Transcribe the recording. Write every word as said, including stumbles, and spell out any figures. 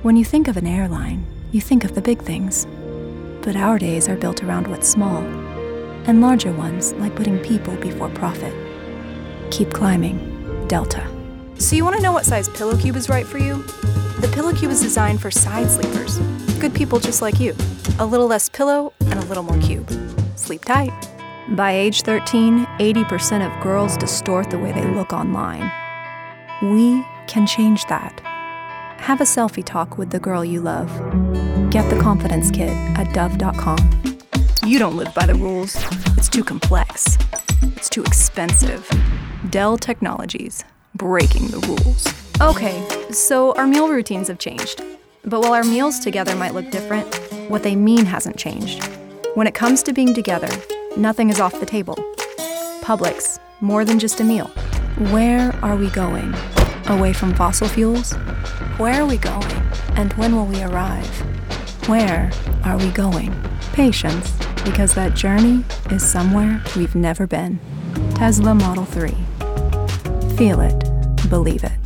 When you think of an airline, you think of the big things. But our days are built around what's small, and larger ones like putting people before profit. Keep climbing, Delta. So you want to know what size pillow cube is right for you? The pillow cube is designed for side sleepers. Good people just like you. A little less pillow and a little more cube. Sleep tight. By age thirteen, eighty percent of girls distort the way they look online. We can change that. Have a selfie talk with the girl you love. Get the confidence kit at dove dot com. You don't live by the rules. It's too complex. It's too expensive. Dell Technologies. Breaking the rules. Okay, so our meal routines have changed. But while our meals together might look different, what they mean hasn't changed. When it comes to being together, nothing is off the table. Publix, more than just a meal. Where are we going? Away from fossil fuels? Where are we going? And when will we arrive? Where are we going? Patience, because that journey is somewhere we've never been. Tesla Model three. Feel it, believe it.